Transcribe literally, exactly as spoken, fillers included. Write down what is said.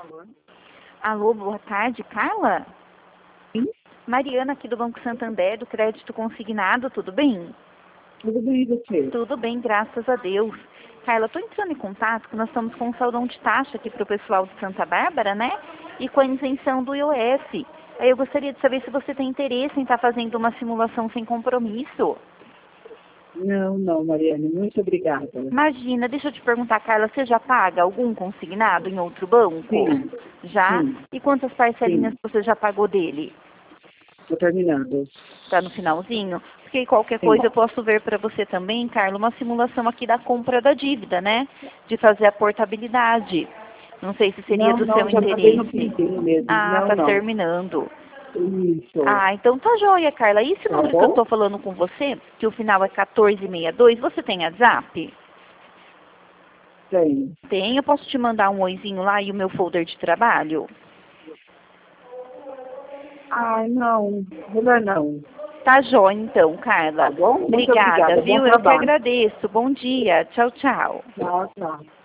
Alô? Alô, boa tarde, Carla? Sim, Mariana aqui do Banco Santander, do Crédito Consignado, tudo bem? tudo bem e você? Tudo bem, graças a Deus. Carla, estou entrando em contato porque nós estamos com um saudão de taxa aqui para o pessoal de Santa Bárbara, né? E com a isenção do I O F. Aí eu gostaria de saber se você tem interesse em estar fazendo uma simulação sem compromisso. Não, não, Mariane, muito obrigada. Imagina, deixa eu te perguntar, Carla, você já paga algum consignado em outro banco? Sim, Já? sim, E quantas parcelinhas sim, você já pagou dele? estou terminando. Tá no finalzinho? Porque qualquer Sim. coisa eu posso ver para você também, Carla, uma simulação aqui da compra da dívida, né? De fazer a portabilidade. Não sei se seria Não, do não, seu já acabei no interesse. finzinho mesmo. Ah, Não, tá não. terminando. Isso. Ah, então tá joia, Carla. E esse Tá número que eu bom? tô falando com você, que o final é quatorze sessenta e dois, você tem WhatsApp? Tem. Tem, eu posso te mandar um oizinho lá e o meu folder de trabalho? Ai, não, melhor não. Tá joia então, Tá Carla. bom? Muito Obrigada, obrigada. Bom viu? Eu que trabalho. agradeço. Bom dia. Tchau, tchau. Tchau, tchau.